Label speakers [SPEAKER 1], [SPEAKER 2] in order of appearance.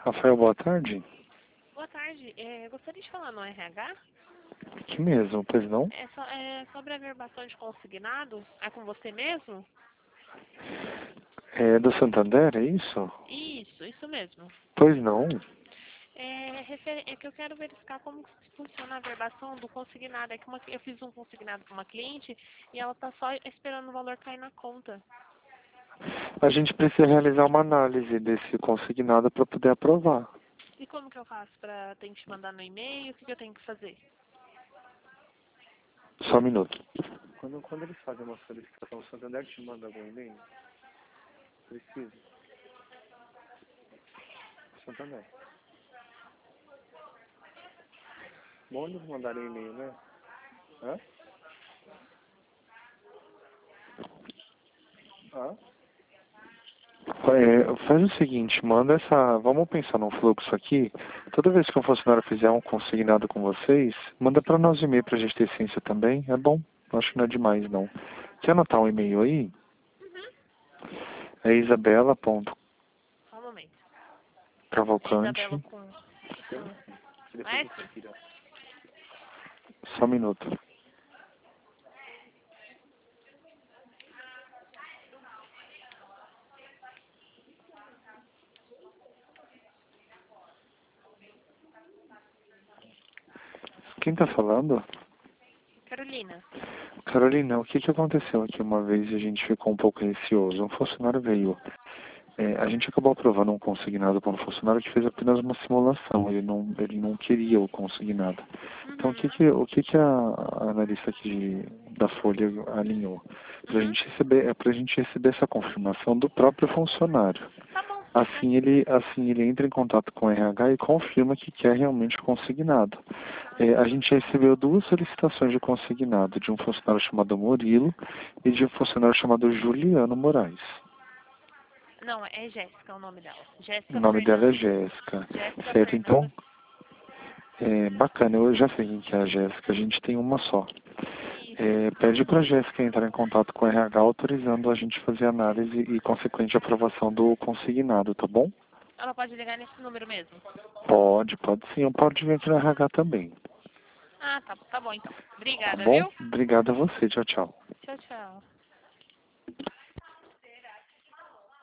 [SPEAKER 1] Rafael, boa tarde.
[SPEAKER 2] Boa tarde. Gostaria de falar no RH?
[SPEAKER 1] Aqui mesmo, pois não?
[SPEAKER 2] É sobre a verbação de consignado. É com você mesmo?
[SPEAKER 1] É do Santander, é isso?
[SPEAKER 2] Isso mesmo.
[SPEAKER 1] Pois não.
[SPEAKER 2] É que eu quero verificar como que funciona a verbação do consignado. É que eu fiz um consignado para uma cliente e ela está só esperando o valor cair na conta.
[SPEAKER 1] A gente precisa realizar uma análise desse consignado para poder aprovar.
[SPEAKER 2] E como que eu faço para ter que te mandar no e-mail? O que eu tenho que fazer?
[SPEAKER 1] Só um minuto. Quando eles fazem uma solicitação, o Santander te manda algum e-mail? Precisa. Santander. Bom eles mandarem e-mail, né? Hã? Hã? Faz o seguinte, manda essa... Vamos pensar num fluxo aqui. Toda vez que um funcionário fizer um consignado com vocês, manda para nós e-mail para a gente ter ciência também. É bom. Acho que não é demais, não. Quer anotar um e-mail aí? É isabela.cavalcante.
[SPEAKER 2] Só um momento. Isabela com S?
[SPEAKER 1] Só um minuto. Quem tá falando?
[SPEAKER 2] Carolina.
[SPEAKER 1] Carolina, o que aconteceu aqui uma vez e a gente ficou um pouco receoso? Um funcionário veio. A gente acabou aprovando um consignado para um funcionário que fez apenas uma simulação. Ele não queria o consignado. Então, o que a analista aqui da Folha alinhou? Pra gente receber essa confirmação do próprio funcionário.
[SPEAKER 2] Tá bom.
[SPEAKER 1] Assim ele entra em contato com o RH e confirma que quer realmente o consignado. A gente recebeu 2 solicitações de consignado, de um funcionário chamado Murilo e de um funcionário chamado Juliano Moraes.
[SPEAKER 2] Não, é Jéssica o nome dela.
[SPEAKER 1] O
[SPEAKER 2] Jéssica
[SPEAKER 1] nome dela é
[SPEAKER 2] Fernanda.
[SPEAKER 1] Jéssica.
[SPEAKER 2] Jéssica
[SPEAKER 1] Certo,
[SPEAKER 2] Fernanda.
[SPEAKER 1] então, bacana, eu já sei quem que é a Jéssica, a gente tem uma só. Pede para a Jéssica entrar em contato com o RH autorizando a gente fazer análise e consequente aprovação do consignado, tá bom?
[SPEAKER 2] Ela pode ligar nesse número mesmo?
[SPEAKER 1] Pode sim, pode vir aqui no RH também.
[SPEAKER 2] Ah, tá bom então.
[SPEAKER 1] Tá
[SPEAKER 2] Obrigada,
[SPEAKER 1] bom?
[SPEAKER 2] viu?
[SPEAKER 1] Obrigado a você, tchau, tchau.
[SPEAKER 2] Tchau, tchau.